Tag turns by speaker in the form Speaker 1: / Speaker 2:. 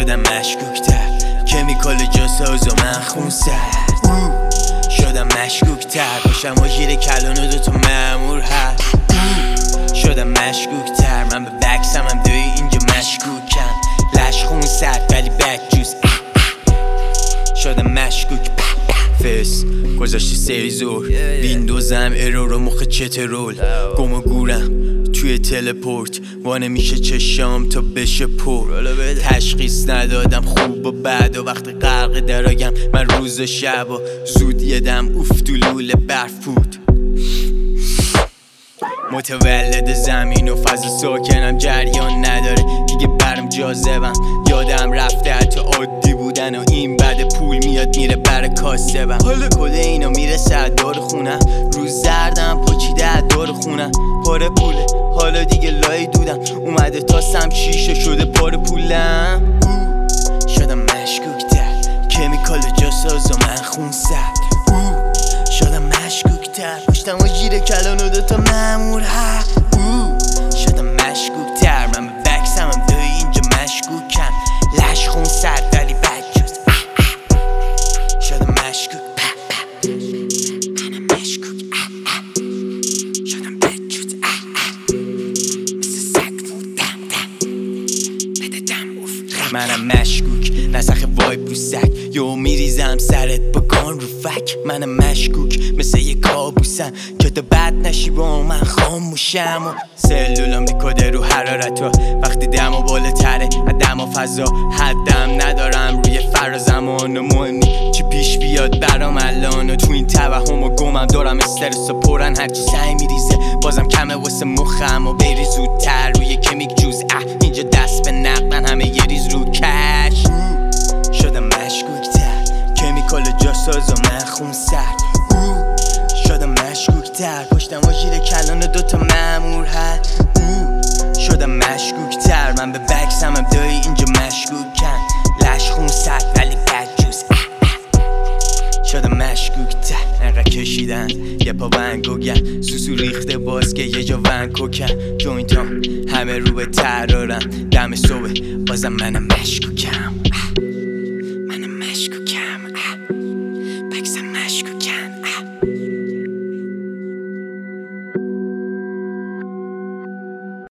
Speaker 1: شدم مشکوکتر، کمیکال جاساز و من خون سرد. شدم مشکوکتر، پاشم و گیر کلان و دوتا مأمور هست. شدم مشکوکتر، من به بکسم هم دوی اینجا مشکوکم. لش خون سرد ولی بک جوز. شدم مشکوک فس گذاشتی سیزور، ویندوزم ارور و مخ چترول. گم و گورم توی تلپورت، وانه میشه چشام تا بشه پر. تشخیص ندادم خوب و بد و وقتی غرق درایم من روز و شب و زود یدم اوف تو لوله برف بود. متولد زمین و فضل ساکنم جریان نداره دیگه برم جاذبم. یادم رفته حتی عادی بودن و این بعد پول میاد میره بر کاسبم. حالا کل اینا میرسه دار خونم، روز زردم پاچیده دار خونم. پاره پوله حالا دیگه لای دودم، اومده تا سم شیشه شده پاره پولم. شدم مشکوکتر، کمیکال جاساز و من خون سرد. شدم مشکوکتر، پشتم و گیر کلان و دوتا مأمور هست. شدم مشکوکتر، من به بکسم هم دوی اینجا مشکوکم. لش خون سرد ولی بد جوز. شدم مشکوک منم مشکوک. شدم بد جوز. مثل سگ بودم بده دم اوف. منم مشکوک نسخ وای بوسک، یو میریزم سرت با گان رو فک. منم مشکوک مثل یه کابوسم که تو بد نشی با من خاموشم. و سلولم دیکوده رو حرارت و وقتی دم و بالاتره دم و فضا حدم ندارم روی فراز زمان و مهمی چی پیش بیاد برام الان. و تو این توهم و گمم دارم استرس و پرن هرچی سعی میریزه بازم کمه واسه مخم و بری زودتر روی کمیک جوز. اینجا دست به نقدن همه یه ریز رو کش. شدم مشکوکتر، کمیکال جاساز و من خون سرد. شدم مشکوکتر، پشتم و گیر کلان و دوتا مأمور هست. شدم مشکوکتر، من به بکسم هم دوی اینجا مشکوکم. لش خون سرد ولی بد جوز. شدم مشکوکتر، انقدر کشیدن یه پا ونگوگم. سوسو ریخته باز که یه جا ونکوکم. جوینتام همه رو به ترارم، دم صبح بازم منم مشکوکم.